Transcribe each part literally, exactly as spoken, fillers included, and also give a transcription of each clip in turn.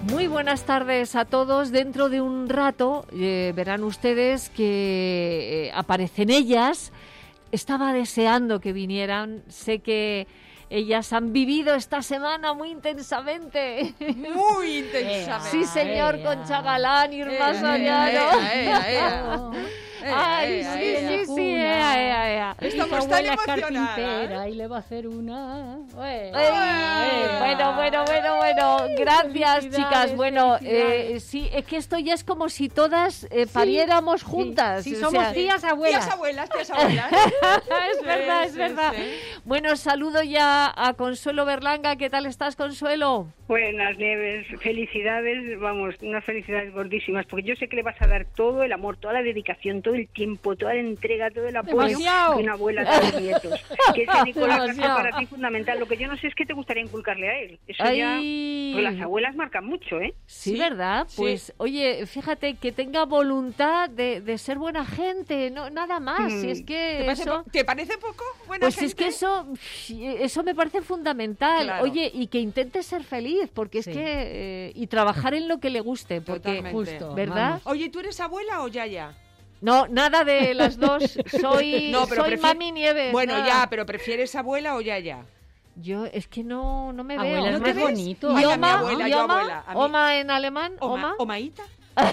Muy buenas tardes a todos. Dentro de un rato eh, verán ustedes que eh, aparecen ellas. Estaba deseando que vinieran. Sé que ellas han vivido esta semana muy intensamente. Muy intensamente. Sí, señor, ea, Concha Galán, Irma Soriano. Ay, ea, sí, ea, sí, sí, ea, ea, ea. Estamos tan emocionadas. Y le va a hacer una... Ay, ay, bueno, bueno, bueno, bueno. Gracias, chicas. Bueno, eh, sí, es que esto ya es como si todas eh, pariéramos sí, juntas. Sí, sí, somos sea, tías abuelas. Tías abuelas, tías abuelas. Es sí, verdad, es sí, verdad. Sí. Bueno, saludo ya a Consuelo Berlanga. ¿Qué tal estás, Consuelo? Buenas, Nieves. Felicidades, vamos, unas felicidades gordísimas, porque yo sé que le vas a dar todo el amor, toda la dedicación, todo el tiempo, toda la entrega, todo el apoyo Demasiado. que una abuela da a los nietos. Que ese Nicolás es para ti fundamental. Lo que yo no sé es qué te gustaría inculcarle a él. Eso Ay. ya... Pues las abuelas marcan mucho, ¿eh? Sí, Sí, ¿verdad? Pues, sí. oye, fíjate, que tenga voluntad de, de ser buena gente, no nada más. Mm. Si es que ¿Te parece, eso... po- ¿Te parece poco? Buena Pues gente? es que eso, eso me parece fundamental. Claro. Oye, y que intente ser feliz, porque Sí. es que... eh, y trabajar en lo que le guste, porque... Totalmente. Justo, ¿verdad? vamos. Oye, ¿tú eres abuela o yaya? No, nada de las dos. Soy, No, pero soy prefi- Mami Nieves. Bueno, nada. ya, pero ¿prefieres abuela o yaya? Yo es que no, no me Abuela veo. es ¿No más te ves? bonito. Ay, ¿Y a mi Oma? abuela, ¿Y yo Oma? abuela, a mí- ¿Oma en alemán? Oma, ¿Oma? ¿Omaíta?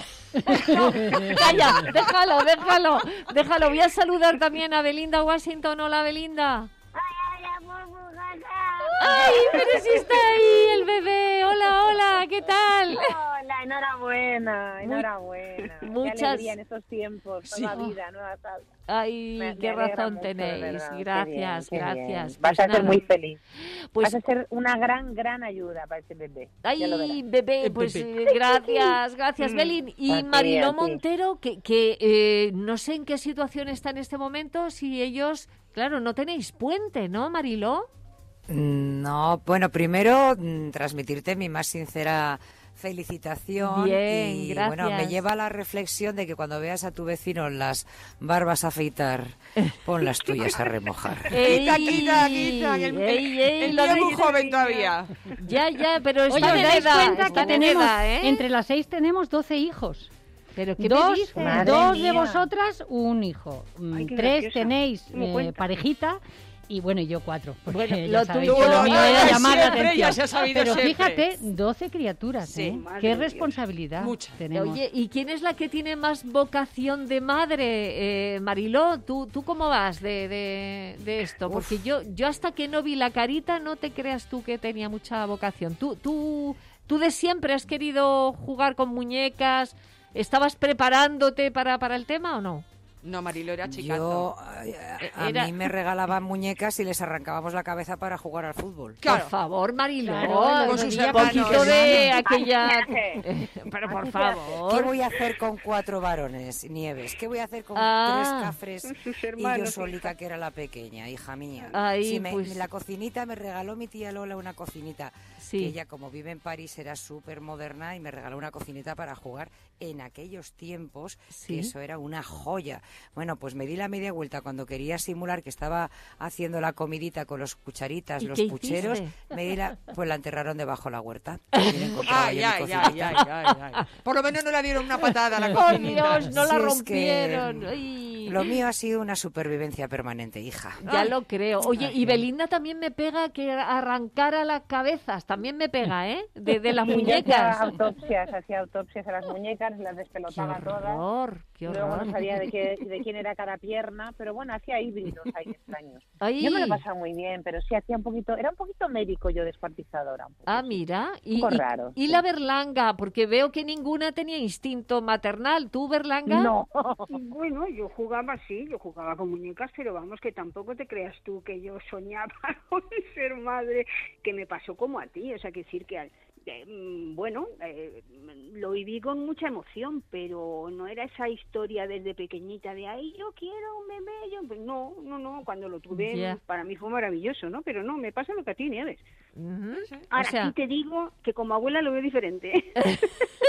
Calla, déjalo, déjalo, déjalo. Voy a saludar también a Belinda Washington. Hola, Belinda. Ay, pero si está ahí el bebé. Hola, hola, ¿qué tal? Hola, enhorabuena, enhorabuena. muchas- Qué alegría en estos tiempos, Sí. nueva vida, nueva salsa. Ay, Me- qué me alegra razón mucho, de tenéis. verdad. Qué Gracias, bien, qué gracias. bien. Vas Pues a ser nada, muy feliz. Pues, Vas a ser una gran, gran ayuda para ese bebé. Ya lo ay, verás. bebé, Eh, pues bebé. eh, gracias, gracias, Mm. Belín. Y A ti, Mariló a ti. Montero, que, que eh, no sé en qué situación está en este momento, si ellos, claro, no tenéis puente, ¿no, Mariló? No, bueno, primero mm, transmitirte mi más sincera felicitación. Bien, y gracias. bueno, me lleva a la reflexión de que cuando veas a tu vecino las barbas a afeitar, pon las tuyas a remojar. Quita, quita, quita. El, el- ey, ey, el lo mío de- es muy joven todavía. Ya, ya, pero Oye, está ¿os en dais edad, cuenta está que en tenemos, edad, ¿eh? entre las seis tenemos doce hijos? ¿Pero qué Dos, me dices? Madre dos de mía. vosotras, un hijo. Mm, Ay, qué Tres graciosa. tenéis ¿Cómo eh, cuenta? parejita. Y bueno, y yo cuatro. Porque Bueno, ya lo sabéis tuyo- que lo mío Ay, era ay, llamar la siempre, atención. ya se ha sabido Pero siempre. fíjate, doce criaturas, Sí, ¿eh? madre Qué de Dios. responsabilidad Mucha. tenemos. Oye, ¿y quién es la que tiene más vocación de madre, eh, Mariló? ¿Tú, ¿Tú cómo vas de, de, de esto? Porque yo, yo hasta que no vi la carita, no te creas tú que tenía mucha vocación. ¿Tú, tú, tú de siempre has querido jugar con muñecas? ¿Estabas preparándote para, para el tema o no? No, Marilo era chicazo. Yo, a, a Era- mí me regalaban muñecas y les arrancábamos la cabeza para jugar al fútbol. Claro. Por favor, Mariló, Claro, con un sus poquito hermanos. de Así aquella... se hace. Eh, Pero por Así se hace. ¿Qué favor. voy a hacer con cuatro varones, Nieves? ¿Qué voy a hacer con Ah. tres cafres Con sus y yo hermanos, solica, que era la pequeña, hija mía? Ay, Sí, me- pues- la cocinita me regaló mi tía Lola una cocinita. Sí. Que ella, como vive en París, era súper moderna y me regaló una cocinita para jugar en aquellos tiempos, Sí. que eso era una joya. Bueno, pues me di la media vuelta cuando quería simular que estaba haciendo la comidita con los cucharitas, ¿Y los qué pucheros, hiciste? me di la, pues la enterraron debajo de la huerta. Y no encontraba Ay, yo mi ay, ay, cocinita. ay, ay, ay. Por lo menos no le dieron una patada a la Por cocinita. Dios, no la Sí, es rompieron. que Ay. Lo mío ha sido una supervivencia permanente, hija. Ya lo creo. Oye, Ay, y sí. Belinda también me pega que arrancara las cabezas. También me pega, ¿eh? De, de las Sí, yo hacía muñecas. autopsias, hacía autopsias a las muñecas, las Qué despelotaba todas. horror, qué Luego horror. no sabía de, qué, de quién era cada pierna, pero bueno, hacía híbridos ahí extraños. Ay. Yo me lo pasaba muy bien, pero sí hacía un poquito, era un poquito médico yo, descuartizadora. Un poco, Ah, sí. mira. Un Y, poco y- raro, y sí. la Berlanga, porque veo que ninguna tenía instinto maternal. ¿Tú, Berlanga? No. Bueno, yo jugaba así, yo jugaba con muñecas, pero vamos, que tampoco te creas tú que yo soñaba con ser madre, que me pasó como a ti, o sea, que decir que, al- eh, mm, bueno, eh, lo viví con mucha emoción, pero no era esa historia desde pequeñita de, ay, yo quiero un bebé, yo, pues no, no, no, cuando lo tuve, Ya. para mí fue maravilloso, ¿no? Pero no, me pasa lo que a ti, Nieves. Ujú. Ahora, O sea- sí te digo que como abuela lo veo diferente.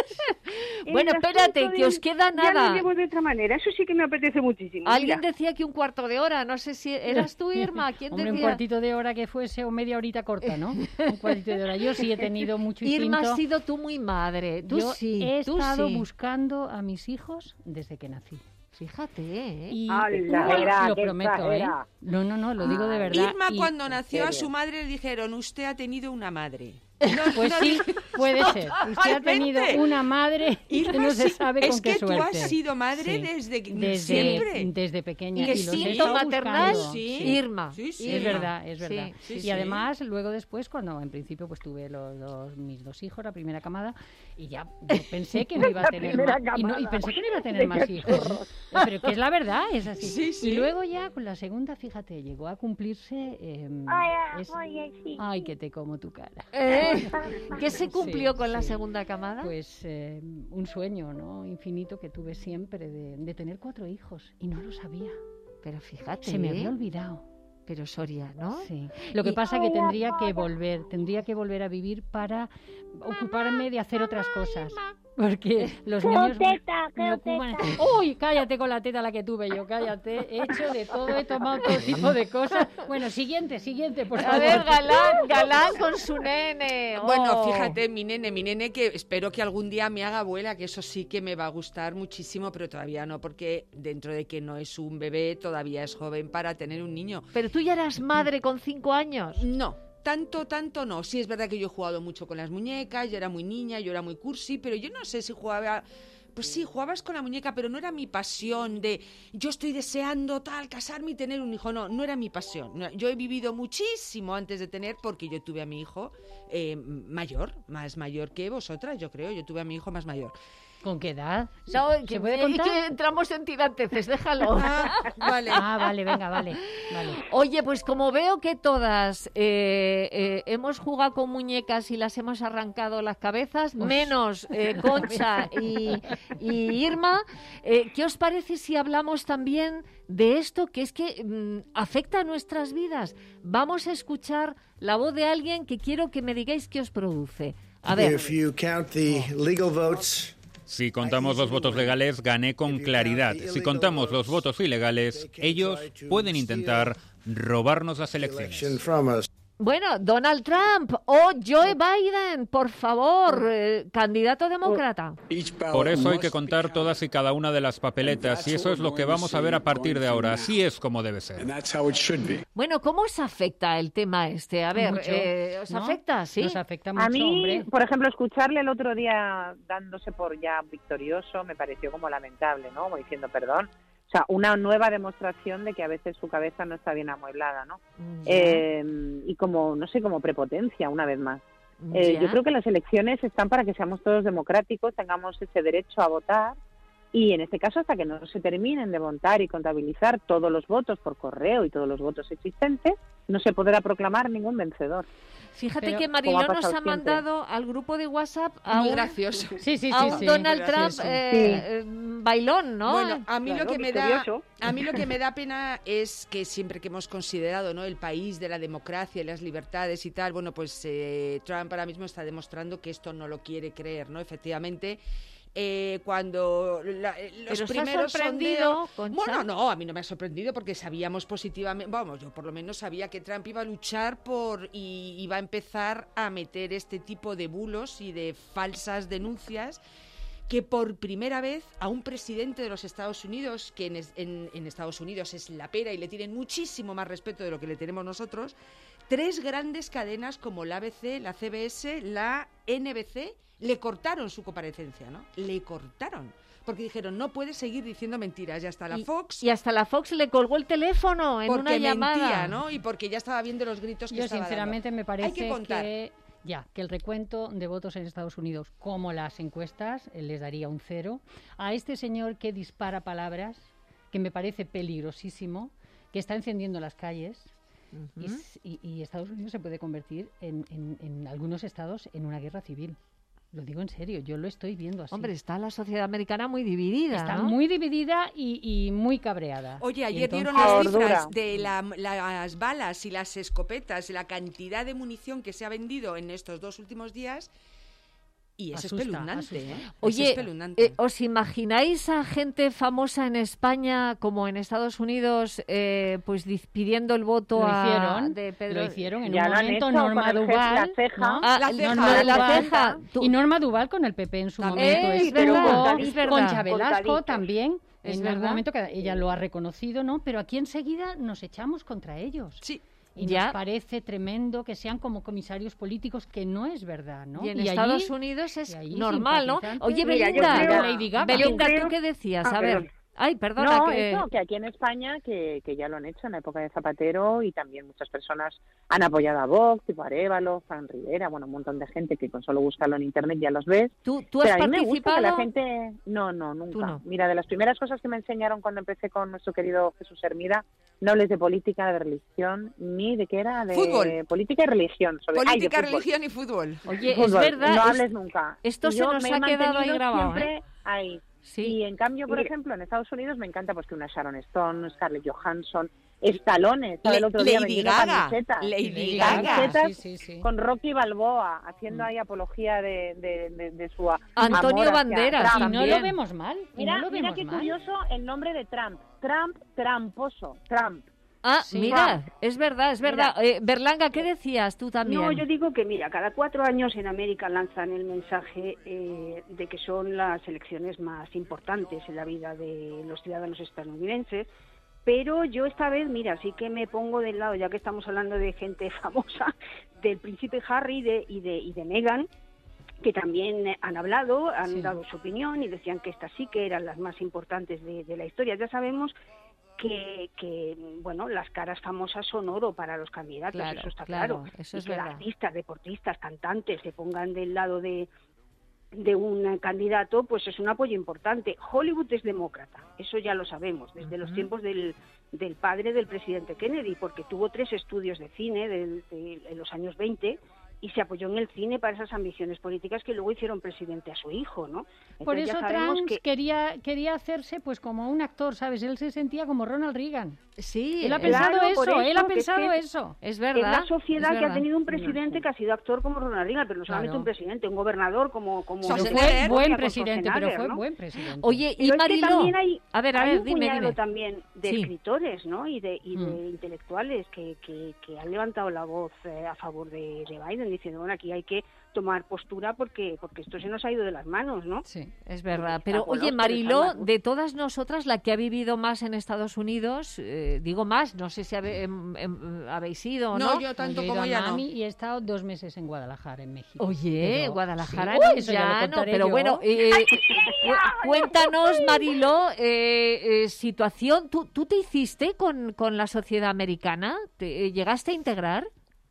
Bueno, El espérate, asunto que de- os queda Ya nada. lo llevo de otra manera, eso sí que me apetece muchísimo. Alguien mira. decía que un cuarto de hora, no sé si eras tú, Irma, ¿quién Hombre, un decía? cuartito de hora que fuese o media horita corta, ¿no? Un cuartito de hora. Yo sí he tenido mucho instinto. Irma, has sido tú muy madre, tú Yo sí, he tú estado sí. buscando a mis hijos desde que nací. Fíjate, ¿eh? Y ¡Hala! lo- Exagera, lo qué prometo, ¿eh? exagera. No, no, no, lo digo de verdad. Irma, y- cuando nació a serio? su madre le dijeron, usted ha tenido una madre. Pues sí, puede ser. Usted ha tenido Totalmente. una madre y Irma, no se sí, sabe es con qué que tú suerte. has sido madre Sí. desde, desde siempre. desde pequeña. Y que y los he instinto estado maternal, buscando. sí. Irma. Sí, sí. Es Irma. verdad, es Sí, verdad. sí, y sí. además, luego después, cuando en principio pues tuve los dos, mis dos hijos, la primera camada, y ya yo pensé que no iba a tener primera más. Y, no- y camada. pensé que no iba a tener más hijos. Pero que es la verdad, es así. Sí, sí. Y luego ya con la segunda, fíjate, llegó a cumplirse. eh, Ay, es- oye, sí. ay, que te como tu cara. Eh, ¿Qué se cumplió Sí, con la sí. segunda camada? Pues eh, un sueño, ¿no? Infinito que tuve siempre de, de tener cuatro hijos y no lo sabía. Pero fíjate, Se me ¿eh? había olvidado. Pero Soria, ¿no? Sí. Lo que Y- pasa que tendría que volver, tendría que volver a vivir para ocuparme de hacer otras cosas. Porque los niños me- teta, me qué ocupan. teta. Uy, cállate con la teta la que tuve yo, cállate. He hecho de todo, he tomado todo tipo de cosas. Bueno, siguiente, siguiente, por A favor. ver, Galán, Galán con su nene. Bueno, Oh. fíjate, mi nene, mi nene que espero que algún día me haga abuela, que eso sí que me va a gustar muchísimo, pero todavía no, porque dentro de que no es un bebé, todavía es joven para tener un niño. Pero tú ya eras madre con cinco años. No, tanto, tanto no. Sí, es verdad que yo he jugado mucho con las muñecas, yo era muy niña, yo era muy cursi, pero yo no sé si jugaba... Pues sí, jugabas con la muñeca, pero no era mi pasión de yo estoy deseando tal, casarme y tener un hijo. No, no era mi pasión. No, yo he vivido muchísimo antes de tener, porque yo tuve a mi hijo eh, mayor, más mayor que vosotras, yo creo. Yo tuve a mi hijo más mayor. ¿Con qué edad? ¿Se, No, se que, puede que contar? entramos en tiranteces, déjalo. Ah, vale. Ah, vale, venga, vale, vale. Oye, pues como veo que todas eh, eh, hemos jugado con muñecas y las hemos arrancado las cabezas, menos eh, Concha y, y Irma, eh, ¿qué os parece si hablamos también de esto que es que mm, afecta a nuestras vidas? Vamos a escuchar la voz de alguien que quiero que me digáis qué os produce. A ver. If you count the legal votes, Si contamos los votos legales, gané con claridad. Si contamos los votos ilegales, ellos pueden intentar robarnos las election elecciones. from us. Bueno, Donald Trump o Joe Biden, por favor, eh, candidato demócrata. Por eso hay que contar todas y cada una de las papeletas, y eso es lo que vamos a ver a partir de ahora. Así es como debe ser. Bueno, ¿cómo os afecta el tema este? A ver, Mucho, eh, ¿os ¿no? afecta? Sí. Nos afecta mucho, A mí, hombre. por ejemplo, escucharle el otro día dándose por ya victorioso me pareció como lamentable, ¿no? Como diciendo perdón. O sea, una nueva demostración de que a veces su cabeza no está bien amueblada, ¿no? Ya, Eh, y como, no sé, como prepotencia, una vez más. Eh, ya. yo creo que las elecciones están para que seamos todos democráticos, tengamos ese derecho a votar y en este caso hasta que no se terminen de votar y contabilizar todos los votos por correo y todos los votos existentes, no se podrá proclamar ningún vencedor. Fíjate Pero, que como Mariló ha nos pasado ha siempre. mandado al grupo de WhatsApp a Muy un, gracioso. Sí, sí, a sí, un sí. Donald Trump gracioso. eh, eh, bailón, ¿no? Bueno, a mí Claro, lo que me da victorioso. a mí lo que me da pena es que siempre que hemos considerado, ¿no?, el país de la democracia y las libertades y tal, bueno, pues eh, Trump ahora mismo está demostrando que esto no lo quiere creer, ¿no? Efectivamente, eh, cuando la- eh, los Pero os ha primeros sorprendido, sondeos- Concha. Bueno, no, a mí no me ha sorprendido porque sabíamos positivamente, vamos, yo por lo menos sabía que Trump iba a luchar por y iba a empezar a meter este tipo de bulos y de falsas denuncias que por primera vez a un presidente de los Estados Unidos, que en, es- en- en Estados Unidos es la pera y le tienen muchísimo más respeto de lo que le tenemos nosotros, tres grandes cadenas como la A B C, la C B S, la N B C, le cortaron su comparecencia, ¿no? Le cortaron. Porque dijeron, no puede seguir diciendo mentiras. Y hasta la Y- Fox, Y hasta la Fox le colgó el teléfono en porque una llamada. mentía, ¿no? Y porque ya estaba viendo los gritos que Yo estaba sinceramente dando. me parece Hay que contar. que ya que el recuento de votos en Estados Unidos, como las encuestas, eh, les daría un cero. A este señor que dispara palabras, que me parece peligrosísimo, que está encendiendo las calles, y s- y, y Estados Unidos se puede convertir en, en- en algunos estados en una guerra civil. Lo digo en serio, yo lo estoy viendo así. Hombre, está la sociedad americana muy dividida, Está ¿no? muy dividida y, y muy cabreada. Oye, Y ayer dieron entonces- las Gordura. cifras de la- las balas y las escopetas, la cantidad de munición que se ha vendido en estos dos últimos días Y es Asusta, espeluznante, asusta. ¿eh? Oye, es espeluznante. eh, ¿os imagináis a gente famosa en España como en Estados Unidos, eh, pues dis- pidiendo el voto Lo a- hicieron, de Pedro? lo hicieron en Ya un lo han momento, hecho Norma con el jefe, Duval, la ceja. ¿no? Ah, La no, ceja. no, de la Duval. ceja. Tú- Y Norma Duval con el P P en su También. momento Eh, es estuvo, verdad, es verdad. Concha Velasco Contaditos. también, Es en verdad. algún momento que ella lo ha reconocido, ¿no? Pero aquí enseguida nos echamos contra ellos. Sí. Y Ya. nos parece tremendo que sean como comisarios políticos, que no es verdad, ¿no? Y en allí- Estados Unidos es y allí normal, ¿no? simpatizantes. Oye, Mira, yo Belinda, creo- Lady Gaga. Belinda, Yo creo- ¿tú qué decías? Ah, a ver. perdón. Ay, perdona. No, que... eso, que aquí en España, que, que ya lo han hecho en la época de Zapatero, y también muchas personas han apoyado a Vox, tipo Arévalo, Fran Rivera, bueno, un montón de gente que con solo buscarlo en internet ya los ves. ¿Tú, tú has Pero a mí me gusta participado? que la gente... No, no, nunca. Tú no. Mira, de las primeras cosas que me enseñaron cuando empecé con nuestro querido Jesús Hermida, no hables de política, de religión, ni de qué era, de Fútbol. política y religión. Sobre... ay, de Política, fútbol. religión y fútbol. Oye, es Fútbol, verdad. no es- hables nunca. esto Y se yo nos me he ha quedado ahí mantenido grabado, siempre ¿eh? ahí. Sí. Y en cambio, por Mira. ejemplo, en Estados Unidos me encanta pues que una Sharon Stone, Scarlett Johansson, Stallone, estaba Le- el otro día Lady vendiendo Gaga. camisetas. Lady Gaga. Camisetas Sí, sí, sí. con Rocky Balboa, haciendo ahí apología de, de, de, de su a- Antonio amor hacia Banderas, Trump. Y no también. lo vemos mal. y Mira, no lo mira vemos qué mal. curioso el nombre de Trump. Trump, tramposo, Trump. Ah, Sí. mira, es verdad, es verdad. Eh, Berlanga, ¿qué decías tú también? No, yo digo que, mira, cada cuatro años en América lanzan el mensaje eh, de que son las elecciones más importantes en la vida de los ciudadanos estadounidenses, pero yo esta vez, mira, sí que me pongo del lado, ya que estamos hablando de gente famosa, del príncipe Harry de, y de y de Meghan, que también eh, han hablado, han Sí. dado su opinión y decían que estas sí que eran las más importantes de, de la historia. Ya sabemos que, que, bueno, las caras famosas son oro para los candidatos, Claro, eso está claro, claro. eso y es que verdad. artistas, deportistas, cantantes se pongan del lado de, de un candidato, pues es un apoyo importante. Hollywood es demócrata, eso ya lo sabemos, desde los tiempos del, del padre del presidente Kennedy, porque tuvo tres estudios de cine del- de, en los años veinte y se apoyó en el cine para esas ambiciones políticas que luego hicieron presidente a su hijo, ¿no? Por Entonces, eso ya sabemos Trump que quería, quería hacerse pues como un actor, ¿sabes? Él se sentía como Ronald Reagan. Sí, Él ha eh, pensado Claro, por eso, él ha eso, que es pensado que- eso. es es verdad. la sociedad es que ha verdad. tenido un presidente que ha sido actor como Ronald Reagan, pero no solamente Claro. un presidente, un gobernador como como Pero Schwarzenegger. fue buen con presidente, pero Schwarzenegger, fue ¿no? buen presidente. Oye, y Pero es que Mariló, también hay, a ver, a hay ver, un dime, puñado dime. también de Sí. escritores, ¿no? Y de, y de Mm. intelectuales que, que, que han levantado la voz eh, a favor de, de Biden, diciendo, bueno, aquí hay que tomar postura porque porque esto se nos ha ido de las manos, ¿no? Sí. Es verdad, Está pero con oye, los Mariló, pelos al mar. de todas nosotras, la que ha vivido más en Estados Unidos, eh, digo más, no sé si habe- em- em- habéis ido o no. No, yo tanto Yo he ido como a ella no. Miami y he estado dos meses en Guadalajara, en México. Oye, Pero- Guadalajara Sí, no uy, es eso ya lo llano, contaré pero yo. bueno, eh, cu- cuéntanos, Mariló, eh, eh, situación, ¿tú, tú te hiciste con, con la sociedad americana? ¿Te, eh, ¿Llegaste a integrar?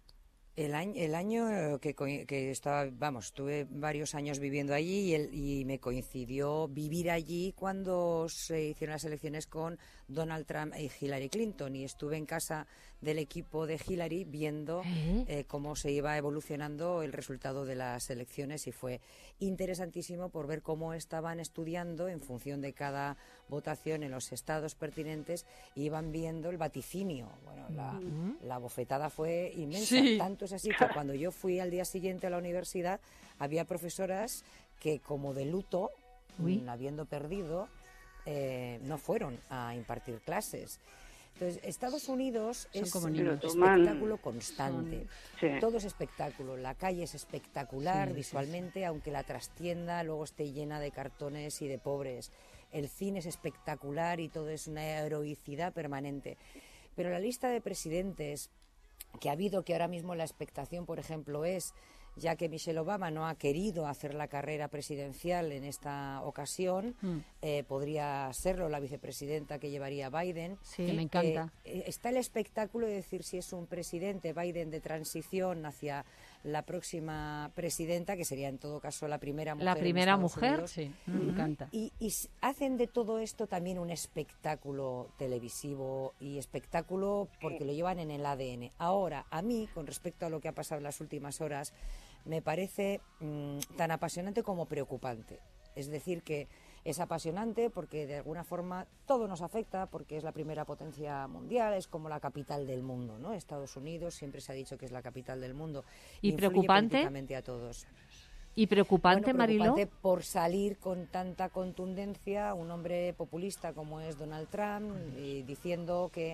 El año, el año que, co- que estaba, vamos, estuve varios años viviendo allí y, el- y me coincidió vivir allí cuando se hicieron las elecciones con Donald Trump y Hillary Clinton, y estuve en casa del equipo de Hillary viendo ¿Eh? eh, cómo se iba evolucionando el resultado de las elecciones, y fue interesantísimo por ver cómo estaban estudiando en función de cada votación en los estados pertinentes, y iban viendo el vaticinio. Bueno, la, la bofetada fue inmensa. Sí. Tanto es así que cuando yo fui al día siguiente a la universidad, había profesoras que, como de luto, Uy. mm, habiendo perdido, eh, no fueron a impartir clases. Entonces, Estados Unidos Son es como un niños. espectáculo constante. Sí. Todo es espectáculo. La calle es espectacular Sí, sí, visualmente, aunque la trastienda luego esté llena de cartones y de pobres. El cine es espectacular y todo es una heroicidad permanente. Pero la lista de presidentes que ha habido, que ahora mismo la expectación, por ejemplo, es, ya que Michelle Obama no ha querido hacer la carrera presidencial en esta ocasión, Mm. eh, podría serlo la vicepresidenta que llevaría Biden. Sí, Que me encanta. Eh, está el espectáculo de decir si es un presidente Biden de transición hacia la próxima presidenta, que sería en todo caso la primera mujer. La en primera Estados mujer. Unidos. Sí, me encanta. Y, y s- hacen de todo esto también un espectáculo televisivo y espectáculo porque lo llevan en el A D N. Ahora, a mí, con respecto a lo que ha pasado en las últimas horas, me parece mm, tan apasionante como preocupante. Es decir, que es apasionante porque de alguna forma todo nos afecta, porque es la primera potencia mundial, es como la capital del mundo, ¿no? Estados Unidos siempre se ha dicho que es la capital del mundo. ¿Y Influye preocupante? políticamente a todos. ¿Y preocupante, bueno, Mariló? preocupante por salir con tanta contundencia un hombre populista como es Donald Trump, y diciendo que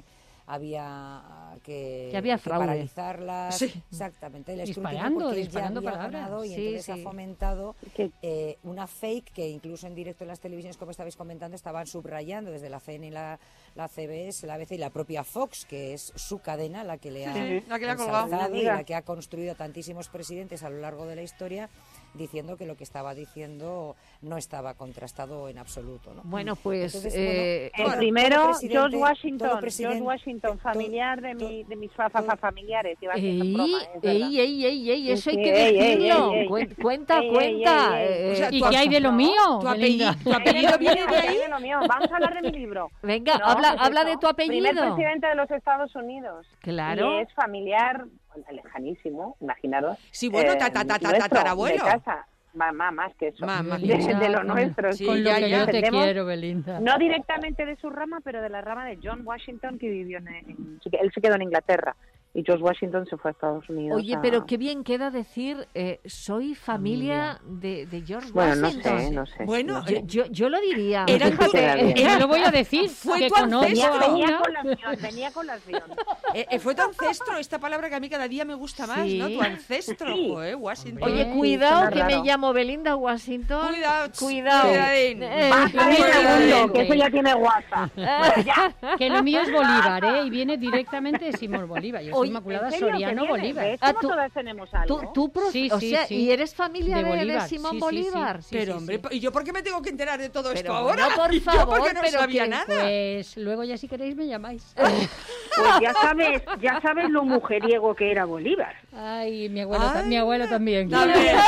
había que, que había que fraude. paralizarlas, sí. exactamente, el disparando, porque disparando él ya había palabras. ganado y Sí, entonces sí. ha fomentado eh, una fake que incluso en directo en las televisiones, como estabais comentando, estaban subrayando desde la C N N y la, la C B S, la B C y la propia Fox, que es su cadena la que le ha, Sí, la que le ha colgado. ensalzado y la que ha construido a tantísimos presidentes a lo largo de la historia, diciendo que lo que estaba diciendo no estaba contrastado en absoluto, ¿no? Bueno, pues... Entonces, eh, bueno, El primero, todo presidente- George Washington, todo presidente- George Washington, todo- familiar de, todo- mi, de mis fa, fa- fa- familiares. Iba a decir, Ey, en broma, es verdad. ey, ey, ey, ey, eso hay Sí, que ey, ey, decirlo. ey, ey. Cuen- Cuenta, Ey, ey, cuenta. ey, ey. eh, O sea, ¿Y tu qué hay de lo no, mío, tu apellido, Belinda? tu Ahí viene apellido lo viene mío, de ahí ahí. viene lo mío. Vamos a hablar de mi libro. Venga, No, habla, pues habla eso. de tu apellido. Primer presidente de los Estados Unidos. Claro. Y es familiar, bueno, lejanísimo, imaginaros. Sí, bueno, eh, ta- ta- ta- ta- nuestro, tatarabuelo. De casa. Mamá, más que eso. Mamá. De, de lo nuestro. Sí, Con lo ya, que ya. yo te Entendemos, quiero, Belinda. no directamente de su rama, pero de la rama de John Washington, que vivió en, en- él se quedó en Inglaterra y George Washington se fue a Estados Unidos. Oye, a- pero qué bien queda decir, eh, soy familia de, de George Bueno, no Washington. sé, no sé. Bueno, no Yo, sé. yo, yo lo diría. Era Fíjate, tu- era- Eh, lo voy a decir, Fue que tu conozco ancestro. a venía una- con lación, venía con lación. Eh, eh, fue tu ancestro, esta palabra que a mí cada día me gusta más, Sí. ¿no? Tu ancestro, Sí. joder, Washington. Oye, Hombre, cuidado suena que raro. me llamo Belinda Washington. Cuidado, Cuidado. cuidadín. Eh, Bájale un cuidadín. segundo, que eso ya tiene WhatsApp. Bueno, ya. Que lo mío es Bolívar, ¿eh? Y viene directamente de Simón Bolívar. Yo soy Oye, Inmaculada ¿En serio? Soriano ¿Que viene? Bolívar. ¿Ves Ah, cómo tú- todas tenemos algo? Tú, tú profe- Sí, o sí, sea, sí. ¿y eres familia De de, de Bolívar, Simón sí, sí, sí. Bolívar? Sí, Pero, sí, hombre, sí. ¿y yo por qué me tengo que enterar de todo esto Pero ahora? bueno, por ¿Y yo favor, porque no pero sabía que- nada? Pues luego ya si queréis me llamáis. Pues ya sabes, ya sabes lo mujeriego que era Bolívar. Ay, mi abuelo, ta- Ay, mi abuelo también. A ver,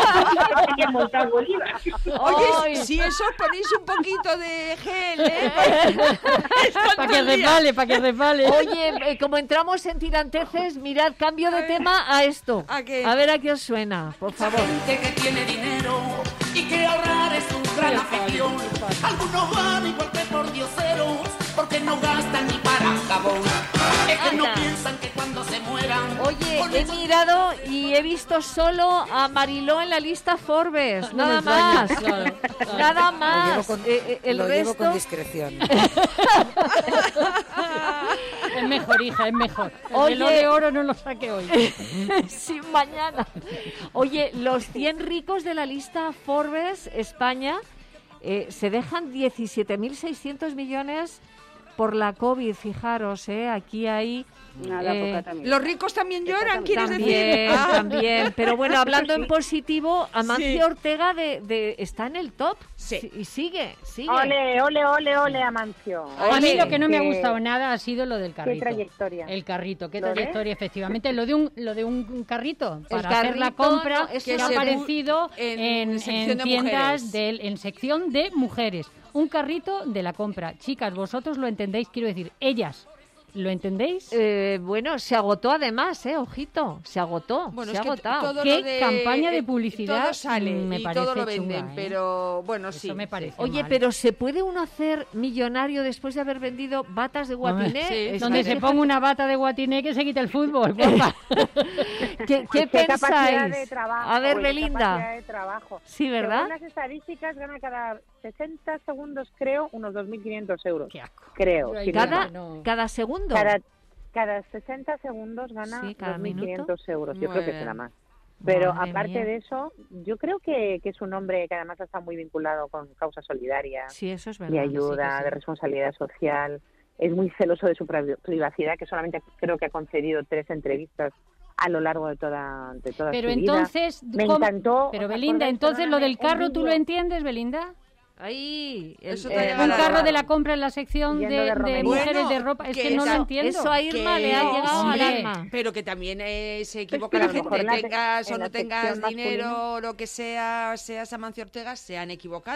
Hay que montar Bolívar. oye, Ay. si eso os ponéis un poquito de gel, ¿eh? Para que resbale, para que resbale. Oye, eh, como entramos en tiranteces, mirad, cambio de tema a esto. ¿A qué? A ver a qué os suena, por favor. Gente que tiene dinero y que ahorrar es su gran afición. Algunos van igual que por dioseros porque no gastan ni para jabón. Es que no Anda. piensan que cuando se mueran. Oye, con he esos- mirado y he visto solo a Mariló en la lista Forbes, No nada me extraña, más. claro, claro. Nada Lo llevo más. con, Eh, eh, el lo resto... llevo con discreción. Es mejor, hija, es mejor. El Oye. reloj de oro no lo saque hoy. Sí, mañana. Oye, los cien ricos de la lista Forbes España eh, se dejan diecisiete mil seiscientos millones por la COVID, fijaros, ¿eh? Aquí hay... Nada, eh, poca también. ¿Los ricos también lloran, quieres También, decir? Ah. también. Pero bueno, hablando en positivo, Amancio Sí. Ortega de, de- está en el top. Sí. Y sigue, sigue. Ole, ole, ole, ole, Amancio. A mí lo que no me ha Qué- gustado nada ha sido lo del Qué carrito. trayectoria. El carrito, qué ¿Lo ves? trayectoria, efectivamente. Lo de un, lo de un carrito para carrito, hacer la compra no, eso que no. ha se- aparecido en- en, en sección en de tiendas, mujeres. del- en sección de mujeres. Un carrito de la compra. Chicas, vosotros lo entendéis, quiero decir, ellas. ¿Lo entendéis? Eh, bueno, se agotó además, ¿eh? Ojito, se agotó, Bueno, se es ha que agotado. todo Qué lo de- campaña de eh, publicidad, todo sale me y parece todo lo venden, chunga, ¿eh? pero bueno, Eso sí. me parece Oye, mal. pero ¿se puede uno hacer millonario después de haber vendido batas de guatiné? sí, Es Donde que se fíjate- ponga una bata de guatiné que se quite el fútbol, guapa. ¿Qué, qué Qué capacidad pensáis? de trabajo. A ver, qué Belinda. capacidad de trabajo. Sí, ¿verdad? Según las estadísticas, gana cada sesenta segundos, creo, unos dos mil quinientos euros. Qué asco. Creo. Ay, si no Cada, mal. no. cada segundo. cada, cada sesenta segundos gana Sí, cada dos mil quinientos euros. Yo Muy creo que bien. será más. Pero Madre aparte mía. de eso, yo creo que, que es un hombre que además está muy vinculado con causas solidarias Sí, eso es verdad. y sí ayuda, que sí. de responsabilidad social. Es muy celoso de su pri- privacidad, que solamente creo que ha concedido tres entrevistas a lo largo de toda, de toda Pero su vida. entonces, Me ¿cómo- encantó. Pero ¿os Belinda, acordáis? entonces lo del Perdóname, carro, un ¿tú lo vídeo entiendes, Belinda? Ahí, el- Eso te eh, ha Un llegado a la carro mano. de la compra en la sección de, Yendo de de romería. mujeres Bueno, de ropa. Es que que no lo esa- entiendo. eso a Irma Que- le ha llegado hombre, al alma. Pero que también eh, se equivoca pero la a lo mejor gente, en la- tengas o en no la tengas sección dinero masculina. o lo que sea, seas Amancio Ortega, se han equivocado.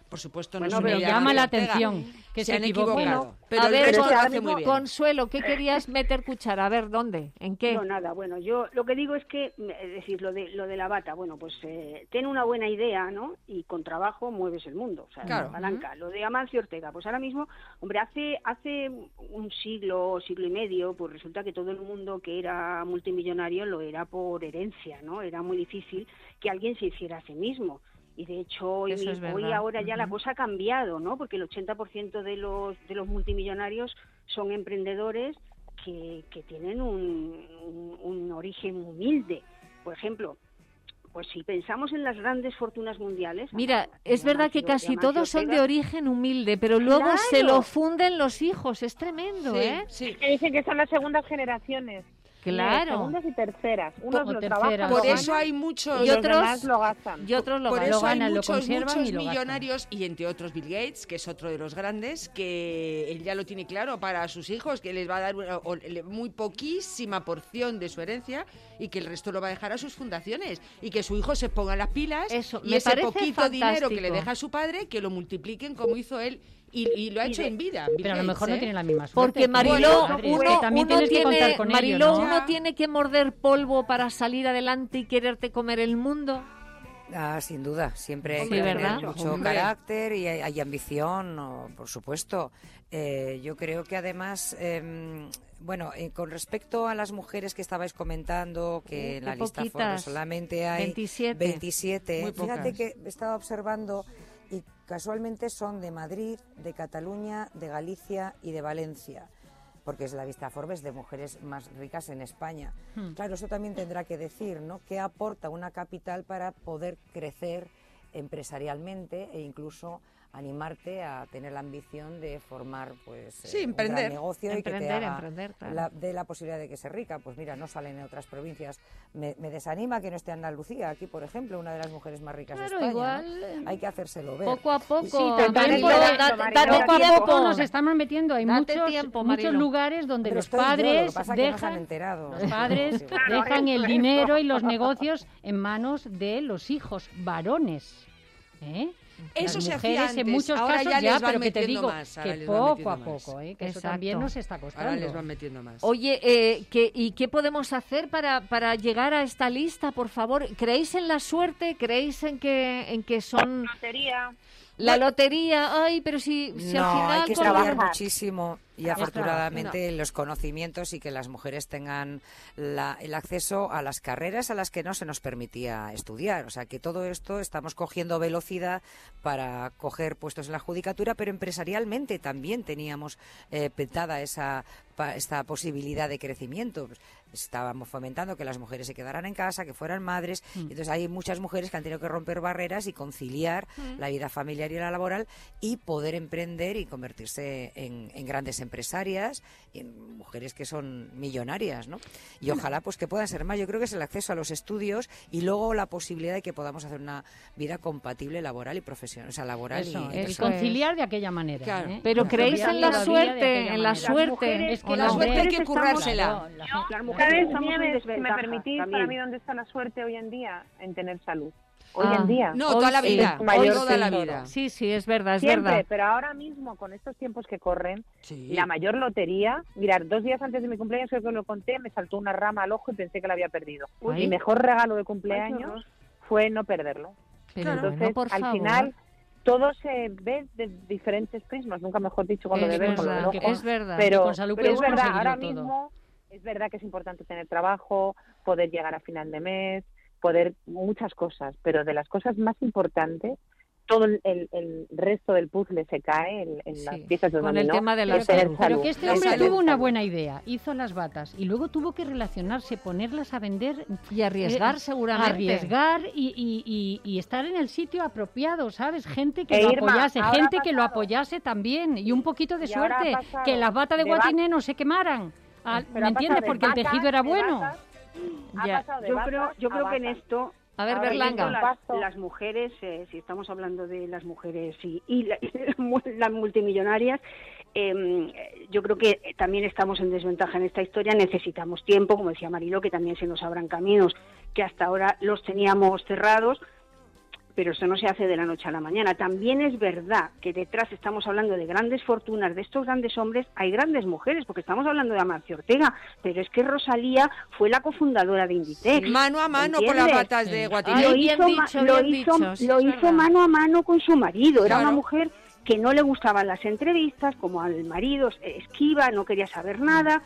Por supuesto, no bueno, es pero una llama la Ortega. atención que se, se han equivoque. equivocado. Pero a el ver, resto Con- lo hace muy bien. Consuelo, ¿qué querías meter cuchara? A ver, ¿dónde? ¿En qué? No, nada, bueno, yo lo que digo es que, es decir, lo de, lo de la bata, bueno, pues eh, ten una buena idea, ¿no? Y con trabajo mueves el mundo, o sea, Claro. palanca. Lo de Amancio Ortega, pues ahora mismo, hombre, hace hace un siglo, siglo y medio, pues resulta que todo el mundo que era multimillonario lo era por herencia, ¿no? Era muy difícil que alguien se hiciera a sí mismo. Y de hecho hoy, Eso es hoy verdad. ahora ya Ujú. la cosa ha cambiado, ¿no? Porque el ochenta por ciento de los de los multimillonarios son emprendedores que, que tienen un, un, un origen humilde. Por ejemplo, pues si pensamos en las grandes fortunas mundiales... Mira, Amancio- es verdad que Amancio- casi Amancio todos son de Ortega, origen humilde, pero luego se ¡Claro! lo funden los hijos. Es tremendo, Sí, ¿eh? sí. Que dicen que son las segundas generaciones. Claro. Segundas y terceras. Unos O lo terceras. trabajan, Por lo eso ganan, hay muchos... y Y los otros- demás lo gastan. Y otros lo Por ganan. eso hay ganan, lo muchos, conservan muchos y lo gastan. millonarios, y entre otros Bill Gates, que es otro de los grandes, que él ya lo tiene claro para sus hijos, que les va a dar una- o- le- muy poquísima porción de su herencia y que el resto lo va a dejar a sus fundaciones. Y que su hijo se ponga las pilas Eso, y me ese parece poquito dinero que le fantástico. deja a su padre, que lo multipliquen como hizo él. Y, y lo ha Y hecho de- en vida. Bill Pero a lo Gates, mejor no ¿eh? tiene la misma suerte. Porque que Mariló, los padres, uno, que también uno tienes que tiene, contar con Mariló, ellos, ¿no? uno Ya. tiene que morder polvo para salir adelante y quererte comer el mundo. Ah, sin duda, siempre hay Sí, que ¿verdad? tener mucho Hombre. carácter y hay, hay ambición, no, por supuesto. Eh, yo creo que además, eh, bueno, eh, con respecto a las mujeres que estabais comentando, que Uh, en la qué lista poquitas. Forbes solamente hay veintisiete. veintisiete. Muy Fíjate pocas. que estaba observando y casualmente son de Madrid, de Cataluña, de Galicia y de Valencia, porque es la lista Forbes de mujeres más ricas en España. Hmm. Claro, eso también tendrá que decir, ¿no? ¿Qué aporta una capital para poder crecer empresarialmente e incluso animarte a tener la ambición de formar, pues, Sí, eh, un gran emprender. negocio y que te Emprender, haga emprender, claro. la, de la posibilidad de que sea rica? Pues mira, no salen en otras provincias. Me, me desanima que no esté Andalucía, aquí, por ejemplo, una de las mujeres más ricas Claro, de España, igual, ¿no? eh, Hay que hacérselo ver. Poco a poco. Sí, También Mariló, por- date- Mariló, date Mariló, Poco a tiempo. poco nos estamos metiendo. Hay Date muchos, tiempo, muchos Mariló. lugares donde Pero los estoy yo, lo que padres pasa es que no se han dejan, enterado. los padres Sí. dejan el dinero y los negocios en manos de los hijos varones. ¿eh? Eso Las se mujeres hacía antes, en muchos ahora casos ya ya, les van pero que te metiendo digo más, ahora que les van poco a metiendo más. poco, ¿eh? que eso Exacto. también nos está Ahora costando. les van metiendo más. Oye, eh, ¿qué, ¿y qué podemos hacer para, para llegar a esta lista, por favor? ¿Creéis en la suerte? ¿Creéis en que, en que son Lotería. la lotería? Ay, pero si, si No, al final... hay que con- trabajar muchísimo y Trabajar, afortunadamente los conocimientos y que las mujeres tengan la- el acceso a las carreras a las que no se nos permitía estudiar. O sea, que todo esto estamos cogiendo velocidad para coger puestos en la judicatura, pero empresarialmente también teníamos eh, pensada esa pa- esta posibilidad de crecimiento. Pues, estábamos fomentando que las mujeres se quedaran en casa, que fueran madres. Mm. Entonces hay muchas mujeres que han tenido que romper barreras y conciliar la vida familiar y la laboral y poder emprender y convertirse en, en grandes empresarias, en mujeres que son millonarias, ¿no? Y ojalá pues que puedan ser más. Yo creo que es el acceso a los estudios y luego la posibilidad de que podamos hacer una vida compatible laboral y profesional, o sea, laboral Eso, y, y es, eso personal. conciliar de aquella manera. Claro. ¿eh? Pero Conciliar ¿creéis en la todavía de suerte? aquella En la manera. suerte. mujeres- Es que ¿O La no? suerte hay que estamos- currársela. Claro, la- Las ¿Sabes, mujeres estamos en señores, si me desventaja permitís, para también. mí dónde está la suerte hoy en día? En tener salud. Hoy Ah. en día. No, Hoy toda la sí. vida. Es mayor Toda la tesoro. vida. Sí, sí, es verdad, es Siempre, verdad. pero ahora mismo, con estos tiempos que corren, Sí. la mayor lotería, mirar, dos días antes de mi cumpleaños, creo que lo conté, me saltó una rama al ojo y pensé que la había perdido. Ay. Mi mejor regalo de Ay, qué cumpleaños horror. fue no perderlo. Pero Entonces, bueno, por al favor. final, todo se ve de diferentes prismas, nunca mejor dicho con lo es de ver, con lo verdad, del ojo. es verdad. Pero, con salud pero es puedes verdad, conseguirlo ahora todo. mismo es verdad que es importante tener trabajo, poder llegar a final de mes, poder muchas cosas, pero de las cosas más importantes, todo el, el- el resto del puzzle se cae en, en las Sí, piezas de con el dominó, tema de la es tener salud. Pero salud. que este Es hombre tener tuvo una salud. buena idea, hizo las batas y luego tuvo que relacionarse, ponerlas a vender, Y arriesgar eh, seguramente. arriesgar y, y- y- y estar en el sitio apropiado, ¿sabes? Gente que E lo Irma, apoyase, ahora gente ha que lo pasado. apoyase también y un poquito de Y ahora ha suerte, pasado que las batas de de bat- Guatiné no se quemaran. Ah, Pero ¿Me ha entiendes? pasado de Porque el batas, tejido era de bueno. batas, ha Ya. pasado de Yo batas creo, yo a creo que en batas. esto, A ver, Ahora Berlanga. mismo las, paso. las mujeres, eh, si estamos hablando de las mujeres y, y la- las multimillonarias, eh, yo creo que también estamos en desventaja en esta historia. Necesitamos tiempo, como decía Mariló, que también se nos abran caminos que hasta ahora los teníamos cerrados. pero eso no se hace de la noche a la mañana. También es verdad que detrás estamos hablando de grandes fortunas, de estos grandes hombres, hay grandes mujeres, porque estamos hablando de Amancio Ortega, pero es que Rosalía fue la cofundadora de Inditex. Sí. Mano a mano ¿entiendes? con las batas de Guatiré. Lo Ay, bien hizo, dicho, lo bien hizo, dicho, sí, lo es hizo verdad. mano a mano con su marido. Era Claro. una mujer que no le gustaban las entrevistas, como al marido, esquiva, no quería saber nada,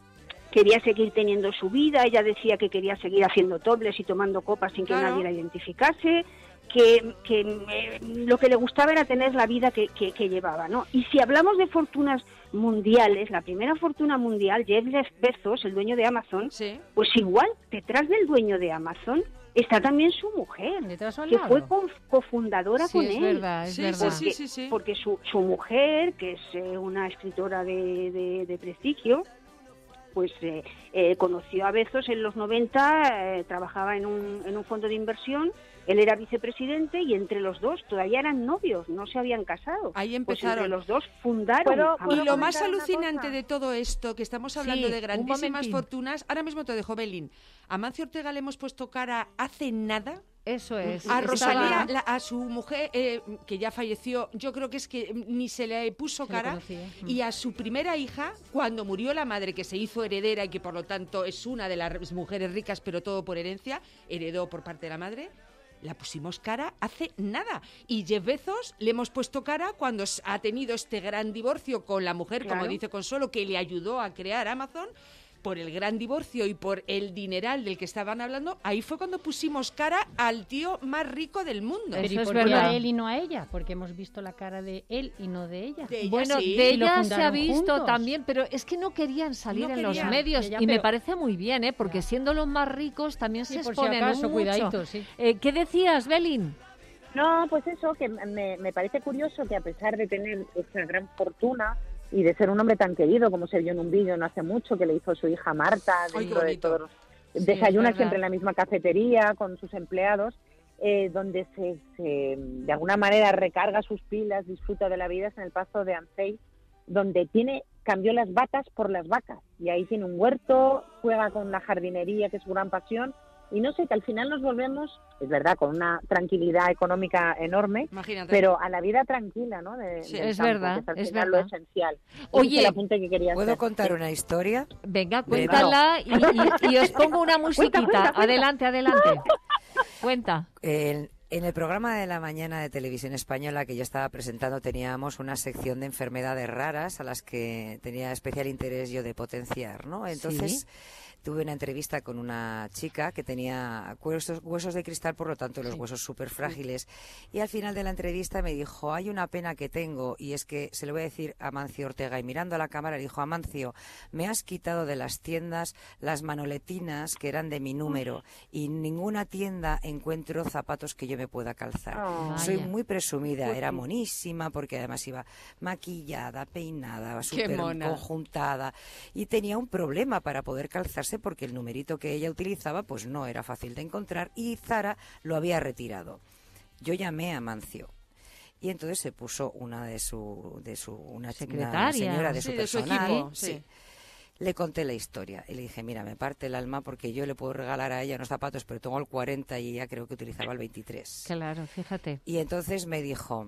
quería seguir teniendo su vida. Ella decía que quería seguir haciendo topless y tomando copas sin que Claro. nadie la identificase, que, que eh, lo que le gustaba era tener la vida que, que, que llevaba, ¿no? Y si hablamos de fortunas mundiales, la primera fortuna mundial, Jeff Bezos, el dueño de Amazon, Sí. pues igual, detrás del dueño de Amazon está también su mujer, Detrás o al que lado. fue co- cofundadora Sí, con es él. verdad, es Sí, verdad. sí, sí, sí, sí. Porque su, su mujer, que es eh, una escritora de, de- de prestigio, pues eh, eh, conoció a Bezos en los noventa, eh, trabajaba en un, en un fondo de inversión, él era vicepresidente y entre los dos todavía eran novios, no se habían casado. Ahí Pues empezaron. entre los dos fundaron. ¿Puedo- Amazon. puedo Y lo más comentar una alucinante cosa? de todo esto, que estamos hablando Sí, de un grandísimas momentín. fortunas, ahora mismo te dejo, Belín. A Amancio Ortega le hemos puesto cara hace nada. Eso es. A Estaba- Rosalía, la- a su mujer, eh, que ya falleció, yo creo que es que ni se le puso Se le cara. conocía. Mm. Y a su primera hija, cuando murió la madre, que se hizo heredera y que por lo tanto es una de las mujeres ricas, pero todo por herencia, heredó por parte de la madre, la pusimos cara hace nada. Y Jeff Bezos le hemos puesto cara cuando s- ha tenido este gran divorcio con la mujer, como Claro. dice Consuelo, que le ayudó a crear Amazon. Por el gran divorcio y por el dineral del que estaban hablando, ahí fue cuando pusimos cara al tío más rico del mundo. Eso Pero ¿y es por qué verdad. a él y no a ella? Porque hemos visto la cara de él y no de ella. De ella Bueno, sí. de Y lo ella se ha fundaron visto juntos. también, pero es que no querían salir No en los querían. medios Ya, y me pero- parece muy bien, ¿eh? Porque Ya. siendo los más ricos también Sí, se por si exponen acaso, mucho. cuidadito, sí. Eh, ¿Qué decías, Belín? No, pues eso, que me, me parece curioso que a pesar de tener esa gran fortuna y de ser un hombre tan querido, como se vio en un vídeo no hace mucho que le hizo su hija Marta, Ay, qué dentro de bonito. todos los- Sí, desayuna es verdad. siempre en la misma cafetería con sus empleados, eh, donde se, se, de alguna manera recarga sus pilas, disfruta de la vida, es en el Pazo de Ansei, donde tiene cambió las vacas por las vacas, y ahí tiene un huerto, juega con la jardinería, que es su gran pasión, y no sé, que al final nos volvemos, es verdad, con una tranquilidad económica enorme, Imagínate. pero a la vida tranquila, ¿no? De, Sí, del es campo, verdad, que es al es final verdad. lo esencial. Ese Oye, es el apunte que quería ¿Puedo hacer. contar una historia? Venga, Venga. cuéntala y, y- y os pongo una musiquita. cuenta, cuenta. Adelante, adelante. Cuenta. En, en el programa de la mañana de Televisión Española que yo estaba presentando teníamos una sección de enfermedades raras a las que tenía especial interés yo de potenciar, ¿no? Entonces tuve una entrevista con una chica que tenía huesos, huesos de cristal, por lo tanto los huesos súper frágiles, y al final de la entrevista me dijo, hay una pena que tengo, y es que se lo voy a decir a Amancio Ortega, y mirando a la cámara le dijo, Amancio, me has quitado de las tiendas las manoletinas que eran de mi número, y en ninguna tienda encuentro zapatos que yo me pueda calzar. Oh. Soy Vaya. muy presumida, era monísima, porque además iba maquillada, peinada, súper mona. conjuntada, y tenía un problema para poder calzarse porque el numerito que ella utilizaba pues no era fácil de encontrar y Zara lo había retirado. Yo llamé a Amancio y entonces se puso una de su, de su una, Secretaria. una señora de Sí, su de su personal. equipo, sí. sí. Le conté la historia y le dije, mira, me parte el alma porque yo le puedo regalar a ella unos zapatos, pero tengo el cuarenta y ella creo que utilizaba el veintitrés. Claro, fíjate. Y entonces me dijo,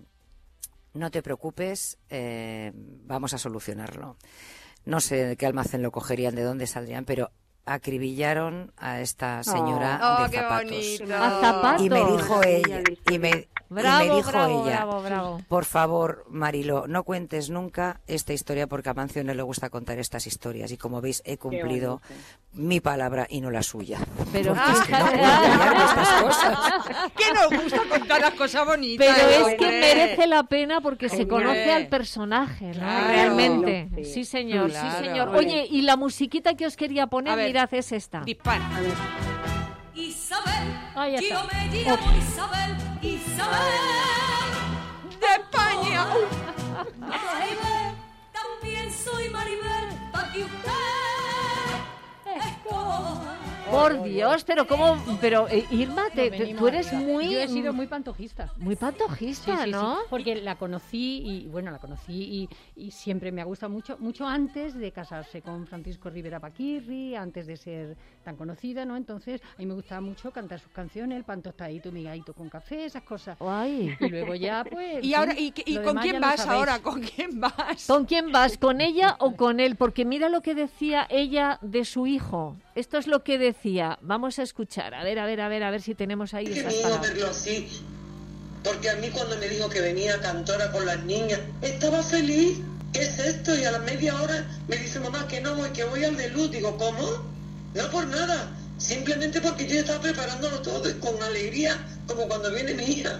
no te preocupes, eh, vamos a solucionarlo. No sé de qué almacén lo cogerían, de dónde saldrían, pero acribillaron a esta señora Oh, de qué zapatos. bonito. A zapatos. Y me dijo Maravilla ella, de historia. y me, y Bravo, me dijo bravo, ella, bravo, bravo. por favor, Marilo, no cuentes nunca esta historia porque a Amancio no le gusta contar estas historias y como veis he cumplido mi palabra y no la suya. Pero Porque es que no fíjate- puedo callarme estas cosas. Que nos gusta contar las cosas bonitas. Pero es hombre. que merece la pena porque se Genial. conoce al personaje, ¿no? Claro. Realmente. Sí. Sí, señor, Claro. sí, señor. Oye, y la musiquita que os quería poner, A ver. mirad, es esta. Dispara. Isabel, Ahí está. yo me llamo Isabel, Isabel De España. Maribel, también soy Maribel, pa' que usted escoja. Por Dios, pero cómo, pero eh, Irma, te, Nos te- venimos tú eres arriba. muy, Yo he sido muy pantojista. muy pantojista, Sí, sí, ¿no? sí, porque la conocí y bueno, la conocí y, y siempre me ha gustado mucho, mucho antes de casarse con Francisco Rivera Paquirri, antes de ser tan conocida, ¿no? Entonces, a mí me gustaba mucho cantar sus canciones, el pan tostadito, migadito con café, esas cosas. Ay. Y luego ya, pues... ¿Y en ahora fin, y, qué- y lo con demás quién ya lo vas sabéis. ahora? ¿Con quién vas? ¿Con quién vas? ¿Con ella o con él? Porque mira lo que decía ella de su hijo. Esto es lo que decía. Vamos a escuchar. A ver, a ver, a ver, a ver si tenemos ahí Qué esas miedo palabras. verlo así, porque a mí cuando me dijo que venía cantora con las niñas, estaba feliz. ¿Qué es esto? Y a la media hora me dice mamá que no voy, que voy al de luz. Digo, ¿cómo? No por nada, simplemente porque yo estaba preparándolo todo y con alegría, como cuando viene mi hija.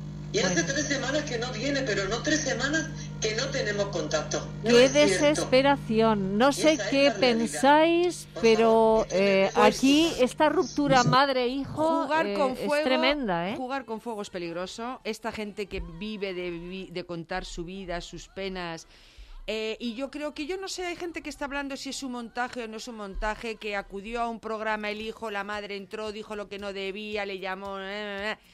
Y hace tres semanas que no viene, pero no tres semanas que no tenemos contacto. No Qué es cierto. desesperación. No sé esa es qué la realidad. pensáis, pero eh, aquí esta ruptura madre-hijo Jugar eh, con es fuego, tremenda, ¿eh? jugar con fuego es peligroso. Esta gente que vive de, vi- de contar su vida, sus penas. Eh, y yo creo que, yo no sé, hay gente que está hablando si es un montaje o no es un montaje, que acudió a un programa el hijo, la madre entró, dijo lo que no debía, le llamó... eh, eh, eh.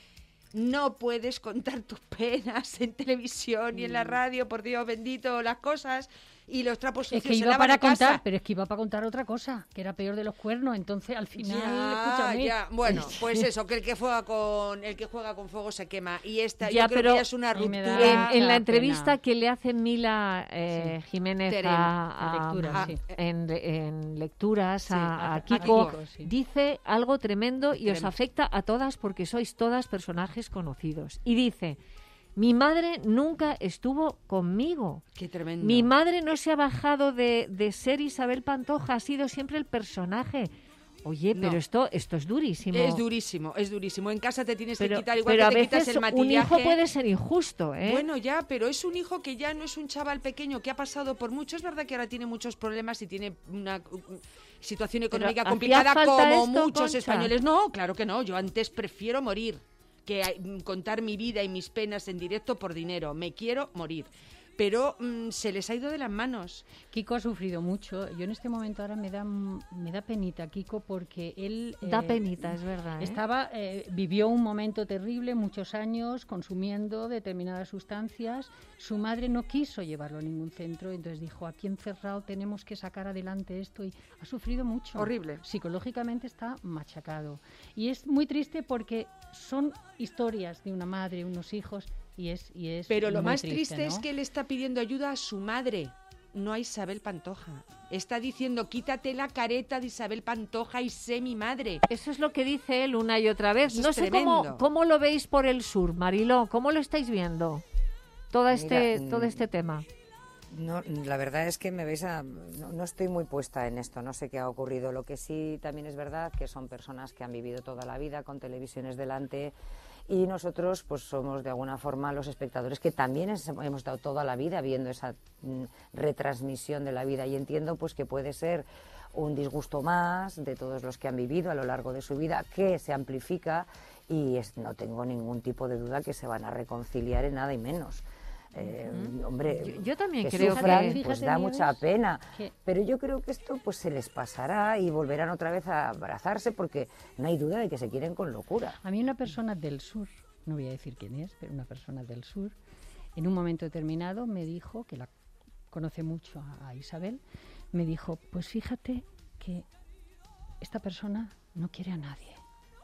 No puedes contar tus penas en televisión y en la radio, por Dios bendito, las cosas y los trapos Es sucios que se iba lavan para a casa. contar, pero es que iba para contar otra cosa, que era peor de los cuernos, entonces al final, Ya, escúchame. ya. Bueno, pues eso, que el que juega con el que juega con fuego se quema. Y esta, Ya, yo creo pero que ya es una a mí me da- ruptura. En, en la pena. entrevista que le hace Mila eh, Sí. Jiménez Terem. a, a- Lecturas, a- sí. en, en lecturas Sí, a, a- a a Kiko, Kiko, sí. dice algo tremendo y os Tremendo. afecta a todas porque sois todas personajes conocidos. Y dice, mi madre nunca estuvo conmigo. Qué tremendo. Mi madre no se ha bajado de, de ser Isabel Pantoja, ha sido siempre el personaje. Oye, pero No. esto, esto es durísimo. Es durísimo, es durísimo. En casa te tienes pero, que quitar igual pero que a te quitas veces el un maquillaje. hijo puede ser injusto, ¿eh? Bueno, ya, pero es un hijo que ya no es un chaval pequeño que ha pasado por mucho. Es verdad que ahora tiene muchos problemas y tiene una uh, situación económica ¿hacía complicada falta como esto, muchos Concha? españoles. No, claro que no. Yo antes prefiero morir que eh, contar mi vida y mis penas en directo por dinero. Me quiero morir. Pero mm, se les ha ido de las manos. Kiko ha sufrido mucho. Yo en este momento ahora me da me da penita Kiko porque él Da eh, penita, es verdad, ¿eh? Estaba eh, vivió un momento terrible, muchos años consumiendo determinadas sustancias. Su madre no quiso llevarlo a ningún centro, entonces dijo, aquí encerrado tenemos que sacar adelante esto y ha sufrido mucho. Horrible. Psicológicamente está machacado. Y es muy triste porque son historias de una madre, unos hijos y es y es Pero lo muy más triste, ¿no? es que él está pidiendo ayuda a su madre, no a Isabel Pantoja. Está diciendo, quítate la careta de Isabel Pantoja y sé mi madre. Eso es lo que dice él una y otra vez. Eso No es sé cómo, tremendo. cómo lo veis por el sur, Mariló. ¿Cómo lo estáis viendo? Todo este, Mira, todo mm, este tema. No, la verdad es que me veis a, no, no estoy muy puesta en esto, no sé qué ha ocurrido. Lo que sí también es verdad que son personas que han vivido toda la vida con televisiones delante y nosotros pues somos de alguna forma los espectadores que también es- hemos estado toda la vida viendo esa mm, retransmisión de la vida y entiendo pues que puede ser un disgusto más de todos los que han vivido a lo largo de su vida que se amplifica y es- no tengo ningún tipo de duda que se van a reconciliar en nada y menos. Eh, hombre, Yo- yo también que creo sufran, que- pues Fíjate, da Nieves, mucha pena, que- pero yo creo que esto pues se les pasará y volverán otra vez a abrazarse porque no hay duda de que se quieren con locura. A mí una persona del sur, no voy a decir quién es, pero una persona del sur, en un momento determinado me dijo, que la conoce mucho a, a Isabel, me dijo, pues fíjate que esta persona no quiere a nadie.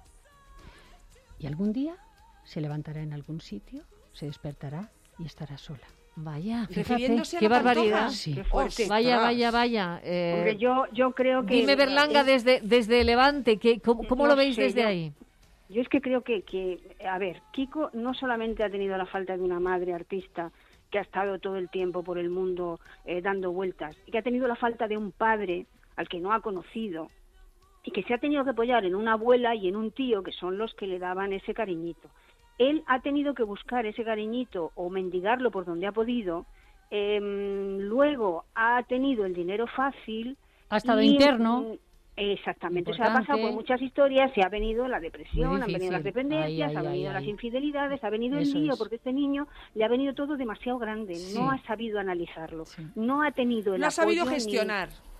Y algún día se levantará en algún sitio, se despertará y estará sola. Vaya, fíjate, Refiriéndose a qué la Pantoja. barbaridad. Sí. Qué fuerte. Vaya, Ostras. vaya, vaya. eh, Hombre, yo, yo creo que... dime, Berlanga, eh, desde, desde Levante, que, ¿cómo, cómo no lo veis sé, desde yo- ahí? Yo es que creo que, que, a ver, Kiko no solamente ha tenido la falta de una madre artista que ha estado todo el tiempo por el mundo eh, dando vueltas, y que ha tenido la falta de un padre al que no ha conocido, y que se ha tenido que apoyar en una abuela y en un tío que son los que le daban ese cariñito. Él ha tenido que buscar ese cariñito o mendigarlo por donde ha podido, em, luego ha tenido el dinero fácil. Ha estado y, interno. mm, Exactamente, se ha Importante. pasado por muchas historias, se ha venido la depresión, Muy han venido las difícil. dependencias, Ay, ay, han venido ay, las ay. infidelidades, ha venido Eso el lío, es. porque este niño le ha venido todo demasiado grande, Sí. no ha sabido analizarlo, Sí. no ha tenido el No ha sabido apoyo ni- gestionar.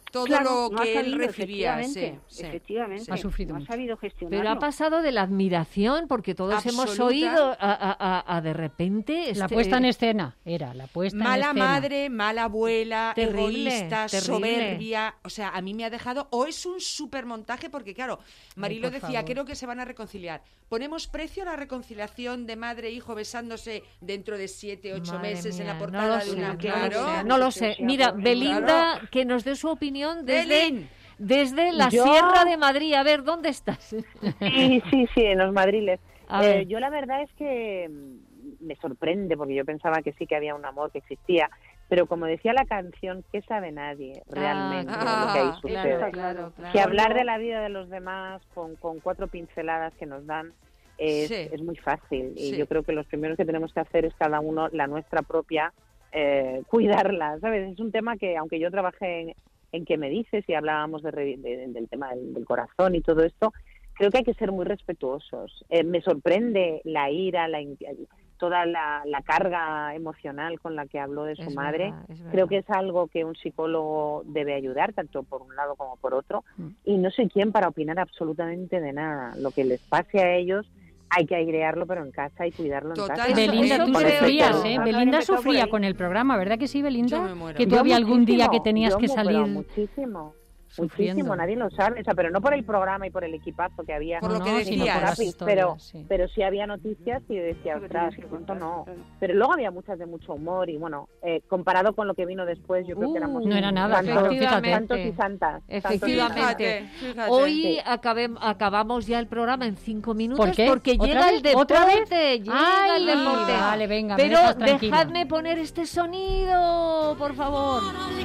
todo Claro, lo no ha que él sabido, recibía. Sí, efectivamente, sí. efectivamente. Ha sufrido no ha mucho. sabido gestionarlo. Pero ha pasado de la admiración, porque todos hemos Absoluta. oído a, a- a- a de repente... La este- puesta en escena era, la puesta Mala en escena. madre, mala abuela, Terrible, egoísta, terrible. soberbia. O sea, a mí me ha dejado... O es un supermontaje, porque claro, Marilo por decía, favor. creo que se van a reconciliar. ¿Ponemos precio a la reconciliación de madre e hijo besándose dentro de siete, ocho Madre meses en mía, la no portada lo de sé, una... no lo Claro. sé, no lo sé. Mira, Claro. Belinda, que nos dé su opinión desde, Belén. desde la Yo- Sierra de Madrid. A ver, ¿dónde estás? Sí, sí, sí, en los madriles. A Eh, ver. yo la verdad es que mm, me sorprende, porque yo pensaba que sí que había un amor que existía, pero como decía la canción, ¿qué sabe nadie realmente de lo que ahí Ah, sucede? claro, claro, claro. Que hablar de la vida de los demás con, con cuatro pinceladas que nos dan es, Sí. es muy fácil. Y Sí. yo creo que los primeros que tenemos que hacer es cada uno la nuestra propia, eh, cuidarla, ¿sabes? Es un tema que, aunque yo trabajé en, en qué me dices y hablábamos de re- de- del tema del, del corazón y todo esto, creo que hay que ser muy respetuosos. Eh, me sorprende la ira, la in- toda la, la carga emocional con la que habló de su Es madre. verdad, es Creo verdad. que es algo que un psicólogo debe ayudar, tanto por un lado como por otro. Mm. Y no soy quien para opinar absolutamente de nada. Lo que les pase a ellos hay que airearlo, pero en casa y cuidarlo en Total. casa. Eso- Belinda, eso tú creo sufrías, yo. ¿eh? También Belinda empezó por sufría ahí. con el programa, ¿verdad que sí, Belinda? Yo me muero. Que tú Yo había algún día que muchísimo, tenías yo que mu- pero salir muchísimo. sufriendo. Muchísimo, nadie lo sabe, o sea, pero no por el programa y por el equipazo que había, Por lo No, que no, decías. sino por las Rapid, historias, pero, sí. pero sí había noticias y decía, Lo que ostras, tienes que pronto contar, no. claro. Pero luego había muchas de mucho humor y bueno, eh, comparado con lo que vino después, yo creo que éramos Uh, no era nada, santos, claro, fíjate. santos y santas. santos y Efectivamente. santas. Fíjate, fíjate. Hoy Sí. acabem- acabamos ya el programa en cinco minutos ¿Por qué? porque ¿Otra llega vez? el deporte. ¿Otra vez? Llega Ay, el deporte. vale, venga, me Pero dejas tranquila. dejadme poner este sonido, por favor.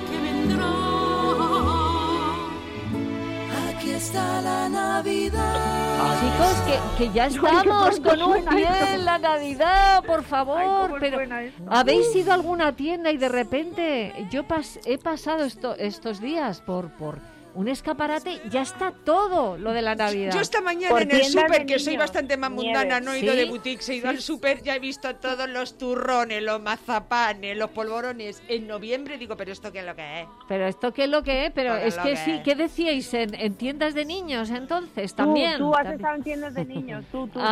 Aquí está la Navidad. Chicos, que, que ya estamos qué con un suena pie esto. en la Navidad, por favor. Ay, cómo pero suena esto. ¿habéis ido a alguna tienda y de repente yo pas- he pasado esto, estos días por, por un escaparate? Ya está todo lo de la Navidad. Yo esta mañana Por en el tiendas súper, de que soy niños, bastante más mundana, nieves. no he ido Sí, de boutiques, he ido sí. al súper, ya he visto todos los turrones, los mazapanes, los polvorones. En noviembre digo, ¿pero esto qué es lo que es? Pero esto qué es lo que es, pero Pues es lo que que sí, es. ¿qué decíais en, en tiendas de niños entonces? Tú, También. tú has también. estado en tiendas de niños, tú, tú.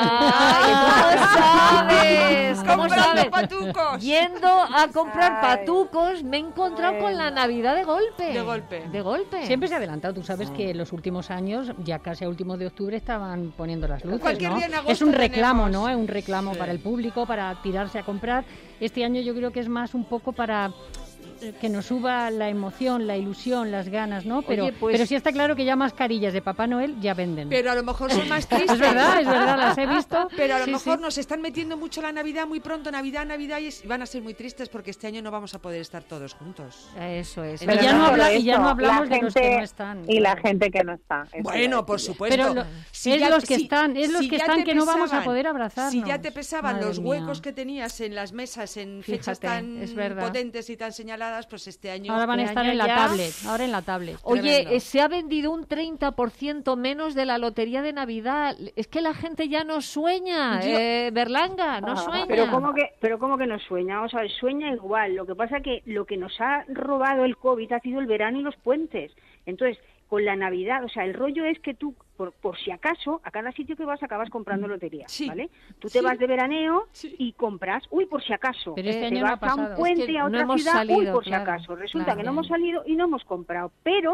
¡Ay, ¿cómo sabes? ¿Cómo ¡Comprando sabes? patucos! Yendo a comprar Ay. patucos, me he encontrado con la Navidad de golpe. De golpe. De golpe. Siempre se ha adelantado. Tú sabes que en los últimos años, ya casi a últimos de octubre, estaban poniendo las luces, Cualquier ¿no? día en agosto Es un reclamo, tenemos. ¿no? Es un reclamo Sí. para el público, para tirarse a comprar. Este año yo creo que es más un poco para eh, que nos suba la emoción, la ilusión, las ganas, ¿no? Pero, Oye, pues- pero sí está claro que ya mascarillas de Papá Noel ya venden. Pero a lo mejor son más tristes. Es verdad, es verdad, las he visto. Pero a lo Sí, mejor sí. nos están metiendo mucho la Navidad muy pronto, Navidad, Navidad, y es- van a ser muy tristes porque este año no vamos a poder estar todos juntos. Eso es. Y Pero ya no solo habla- y ya eso, no hablamos la de los que gente- no están. Y la gente que no está. eso Bueno, ya por decía. supuesto. Pero lo- Si es ya- los que si- están, es los si que ya están te que no vamos a pesaban- poder abrazarnos. Si ya te pesaban Madre los mía. huecos que tenías en las mesas en fechas Fíjate, tan es verdad. potentes y tan señaladas, pues este año... Ahora van a este estar año en la ya- tablet, ahora en la tablet. Oye, Tremendo. eh, se ha vendido un treinta por ciento menos de la lotería de Navidad. Es que la gente ya no sueña, Yo- eh, Berlanga, no Ah, sueña. Pero cómo que, pero cómo que no sueña, vamos a ver, sueña igual. Lo que pasa que lo que nos ha robado el COVID ha sido el verano y los puentes. Entonces, con la Navidad, o sea, el rollo es que tú, por, por si acaso, a cada sitio que vas acabas comprando lotería, Sí. ¿vale? Tú te Sí. vas de veraneo Sí. y compras, uy, por si acaso. Pero este te año no ha vas a un pasado. puente Es que a no otra hemos ciudad, uy, salido, por claro, si acaso. Resulta claro. que no hemos salido y no hemos comprado. Pero,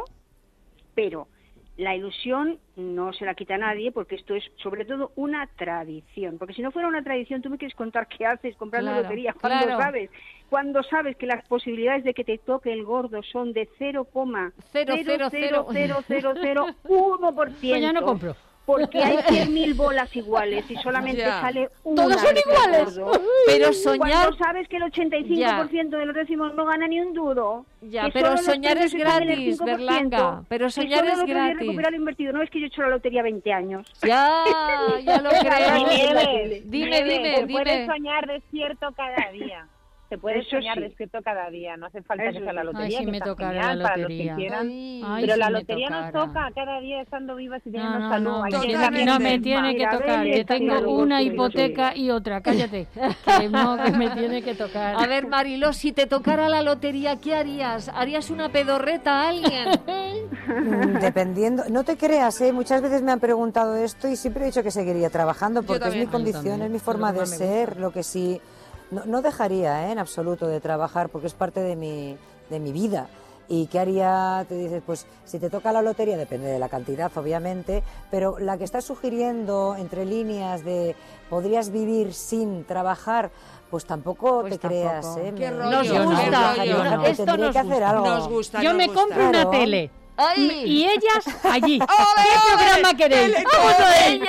pero, la ilusión no se la quita a nadie porque esto es sobre todo una tradición. Porque si no fuera una tradición, tú me quieres contar qué haces comprando Claro, lotería. Cuando claro. sabes, cuando sabes que las posibilidades de que te toque el gordo son de cero coma Cero, cero cero, cero cero cero uno por ciento. Pues ya no compro. Porque hay cien mil bolas iguales y solamente Ya. sale una. Todos son de ese iguales. gordo. Pero soñar, Cuando sabes que el ochenta y cinco por ciento de los décimos no gana ni un duro. ya, que pero solo los soñar es premios están en el gratis, cinco por ciento, Berlanga. Pero que soñar solo es lo que voy a gratis. recuperar lo invertido. No es que yo he hecho la lotería veinte años. Ya, ya lo creo. Nieves, Dime, Nieves, dime, se puede dime. soñar despierto cada día. Se puede Eso soñar sí. despierto cada día, no hace falta Eso que sea la sí. lotería, Ay, si que me está tocara genial la para los que lotería. quieran. Ay, Ay, Pero si la me lotería nos tocara. toca cada día estando vivas y teniendo No, no, salud. no, Hay no, que tiene- Totalmente. no me tiene que Mira, tocar, ven, que está tengo claro, una sí, hipoteca sí. y otra, cállate, que no, que me tiene que tocar. A ver, Mariló, si te tocara la lotería, ¿qué harías? ¿Harías una pedorreta a alguien? Mm, Dependiendo, no te creas, ¿eh? Muchas veces me han preguntado esto y siempre he dicho que seguiría trabajando porque es mi también. condición, Yo también. es mi Es forma lo que de más me ser, lo que sí. No, no dejaría, ¿eh? En absoluto de trabajar porque es parte de mi, de mi vida. ¿Y qué haría? Te dices, pues si te toca la lotería, depende de la cantidad, obviamente, pero la que estás sugiriendo entre líneas de podrías vivir sin trabajar, pues tampoco Pues te tampoco. creas, ¿eh? Qué Me- rollo, Nos yo no, gusta, dejaría, yo no. porque Esto tendría nos que hacer gusta. algo. Nos gusta, Yo nos me gusta. compro una Claro. tele. ¡Ay! Y ellas allí. ¿Qué programa queréis? Vamos a ver.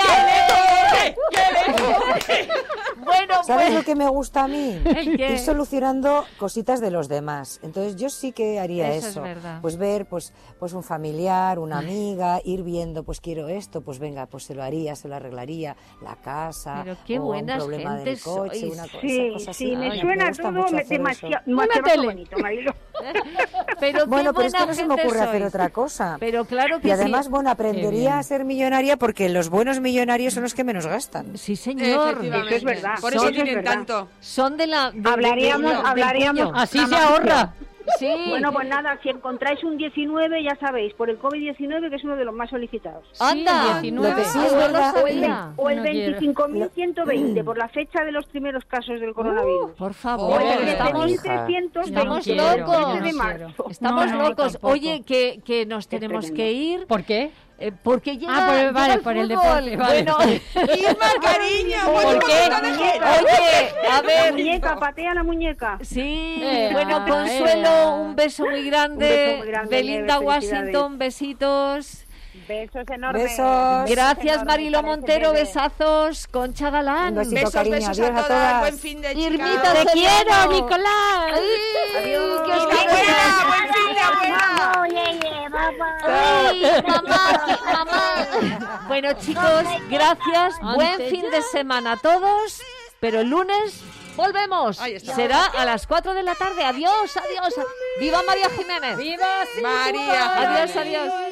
Bueno, ¿Sabes pues... lo que me gusta a mí? ¿El qué? Ir solucionando cositas de los demás. Entonces yo sí que haría Eso es eso. verdad. Pues ver pues, pues un familiar, una amiga, ir viendo, pues quiero esto, pues venga, pues se lo haría, se lo arreglaría, la casa, Pero qué o un buenas problema del gentes coche, sois. una cosa, Sí, cosa así. sí, me Ay, suena gusta todo mucho me- hacer demasiado, eso. demasiado tele. bonito, Marilo. Pero Bueno, qué pero es que buena no se me gente ocurre hacer sois. otra cosa. Pero claro que Y además, sí. bueno, bien. aprendería a ser millonaria porque los buenos millonarios son los que menos gastan. Sí, señor. Efectivamente. Eso es verdad. Por eso Eso es tienen verdad. tanto. Son de la... de- de- Hablaríamos- de- del hablaríamos- puño. Así La se magia. ahorra. Sí. Bueno, pues nada, si encontráis un diecinueve, ya sabéis, por el COVID diecinueve, que es uno de los más solicitados. Anda. Sí, Lo que sí Ah, es no lo verdad, sabía. O el No quiero. veinticinco mil ciento veinte, por la fecha de los primeros casos del coronavirus. Por O favor, el Joder, estamos... trece mil trescientos estamos quiero, locos. yo no de quiero. marzo. Estamos No, no, locos. tampoco. Oye, que, que nos tenemos tremendo. que ir. ¿Por qué? eh, porque llega, Ah, por el- llega vale, el por el fútbol. deporte, vale. Bueno, Irma, cariño, ¿Por pon un qué? poquito de gel. oye, a La ver. muñeca, patea la muñeca. Sí, Ea, bueno, Consuelo, ea. un beso muy grande. Un beso muy grande, Belinda Nieves, Washington, besitos. Besos enormes. Besos. Gracias, enormes Marilo para ese Montero, bebé. besazos. Concha Galán. Un besito, Besos, cariño, besos adiós a a todas. todas. Buen fin de Irmita, chica. te quiero, Nicolás. Adiós. Que os Mi abuela, buen fin de abuela. Ay, mamá, mamá. Bueno, chicos, gracias. Buen Ante fin ya. de semana a todos. Pero el lunes volvemos. Ahí está. Será a las cuatro de la tarde. Adiós, adiós. ¡Viva María Jiménez! ¡Viva! María. Adiós, adiós.